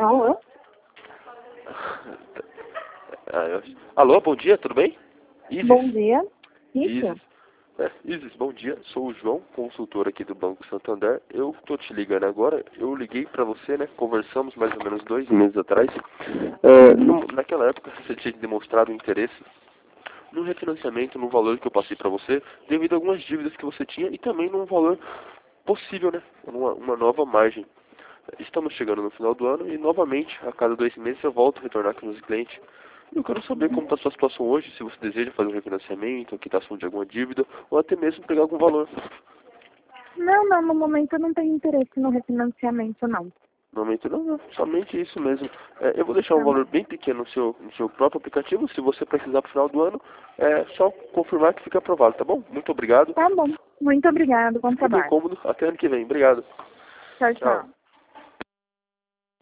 Alô? Alô, bom dia, tudo bem? Isis? Bom dia. Isso? Isis. Isis, bom dia. Sou o João, consultor aqui do Banco Santander. Eu tô te ligando agora. Eu liguei pra você, né? Conversamos mais ou menos 2 meses atrás. Naquela época, você tinha demonstrado interesse no refinanciamento, no valor que eu passei pra você, devido a algumas dívidas que você tinha e também num valor possível, né? Uma nova margem. Estamos chegando no final do ano e, novamente, a cada 2 meses eu volto a retornar aqui nos clientes. Eu quero saber como está a sua situação hoje, se você deseja fazer um refinanciamento, quitação de alguma dívida, ou até mesmo pegar algum valor. Não, no momento eu não tenho interesse no refinanciamento, não. No momento não, somente isso mesmo. Eu vou deixar um Tá bom. valor bem pequeno no seu próprio aplicativo. Se você precisar para o final do ano, é só confirmar que fica aprovado, tá bom? Muito obrigado. Tá bom. Muito obrigado. Bom Fique muito trabalho. incômodo. Até ano que vem. Obrigado. Tchau, Tchau. tchau.